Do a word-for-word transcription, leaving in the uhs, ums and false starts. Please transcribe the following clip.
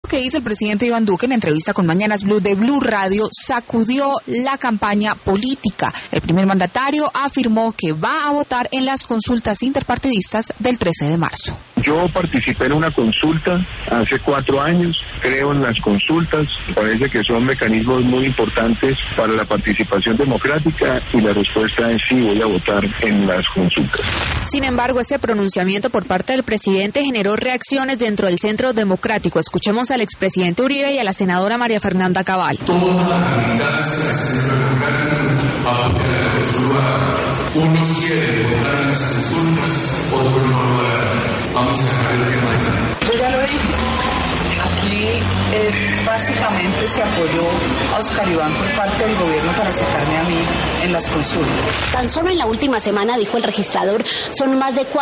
que hizo el presidente Iván Duque en entrevista con Mañanas Blue de Blue Radio sacudió la campaña política. El primer mandatario afirmó que va a votar en las consultas interpartidistas del trece de marzo. Yo participé en una consulta hace cuatro años, creo en las consultas, me parece que son mecanismos muy importantes para la participación democrática y la respuesta es sí, voy a votar en las consultas. Sin embargo, este pronunciamiento por parte del presidente generó reacciones dentro del Centro Democrático. Escuchemos al expresidente Uribe y a la senadora María Fernanda Cabal. Toda la militancia del Centro Democrático apoya la consulta. Unos quieren votar en las consultas, otros no lo harán. Vamos a dejar el tema de acá. Yo ya lo dije. Aquí eh, básicamente se apoyó a Oscar Iván por parte del gobierno para sacarme a mí en las consultas. Tan solo en la última semana, dijo el registrador, son más de cuatro